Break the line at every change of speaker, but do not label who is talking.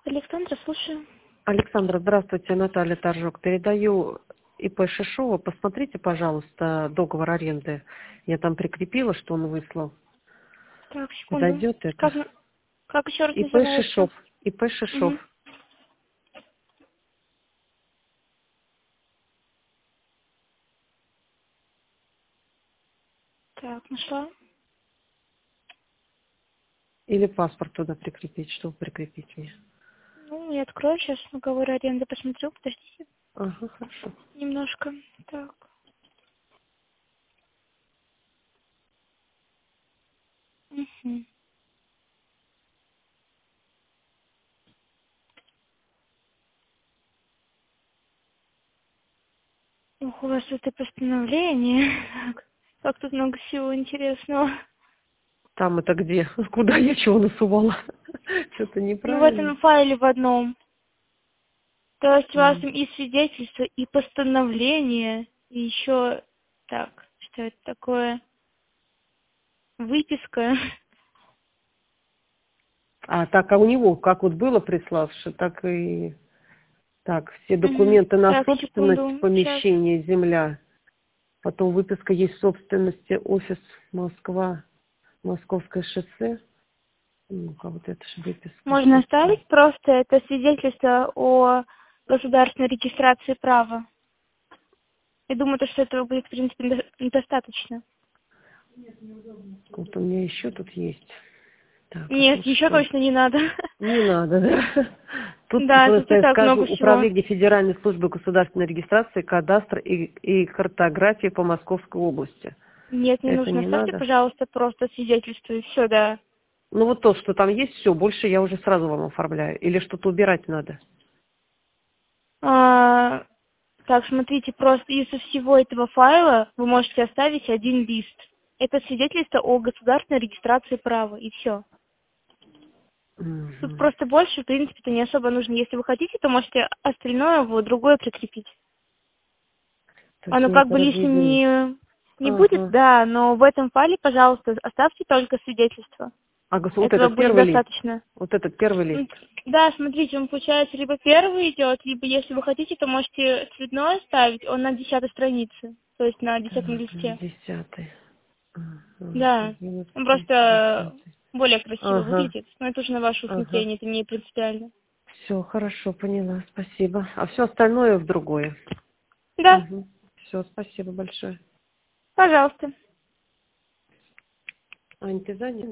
Александра, слушаю.
Александра, здравствуйте, Наталья Торжок. Передаю ИП Шишова. Посмотрите, пожалуйста, договор аренды. Я там прикрепила, что он выслал.
Так, секунду.
Подойдет это?
Как еще раз
ИП
называется?
Шишов. ИП Шишов.
Угу. Так, нашла.
Или паспорт туда прикрепить, чтобы прикрепить мне.
Ну, я открою сейчас договор аренды, посмотрю, подождите
Ага, хорошо.
немножко. Так. Угу. Ох, у вас это постановление. Так, как тут много всего интересного.
Там это где? Куда я чего насувала? Что-то
Ну, в
неправильно.
этом файле в одном. То есть у вас
М.
там и свидетельство, и постановление, и еще... Так, что это такое? Выписка.
А у него, как вот было приславши, так и... Так, все
Угу.
документы на
Так,
собственность
секунду, сейчас.
помещения, земля. Потом выписка есть собственности, офис Москва, Московское шоссе. Ну-ка, вот это же выписка.
Можно
Сейчас.
оставить просто это свидетельство о государственной регистрации права. Я думаю, что этого будет, в принципе, достаточно.
Вот у меня еще тут есть. Так, а
Нет,
тут
еще
что?
точно не надо.
Не надо, да? Тут
Да, тут
просто
и
я
так
скажу,
много всего.
Управление Федеральной службы государственной регистрации, кадастра и картографии по Московской области.
Нет, не
Это
нужно.
не
Оставьте,
надо?
пожалуйста, просто свидетельство и все, да.
Ну вот то, что там есть, все, больше я уже сразу вам оформляю. Или что-то убирать надо?
А, так, смотрите, просто из всего этого файла вы можете оставить один лист. Это свидетельство о государственной регистрации права, и все. Тут
Мгм.
просто больше, в принципе-то, не особо нужно. Если вы хотите, то можете остальное в другое прикрепить.
То есть
Оно
мне
как
это
бы лишним
разъединить.
не будет,
Ага.
да, но в этом файле, пожалуйста, оставьте только свидетельство.
Вот
Этого
этот
будет
первый лист.
достаточно.
Вот этот первый лист.
Да, смотрите, он получается либо первый идет, либо если вы хотите, то можете цветной ставить, он на 10-й странице, то есть на 10-м
Так,
листе.
10-й. Ага,
Да, он
11-й,
просто
10-й.
более красиво
Ага,
выглядит, но это уже на ваше
ага.
усмотрение, это не принципиально.
Все, хорошо, поняла, спасибо. А все остальное в другое.
Да,
Угу. Все, спасибо большое.
пожалуйста.
Ань, ты занята?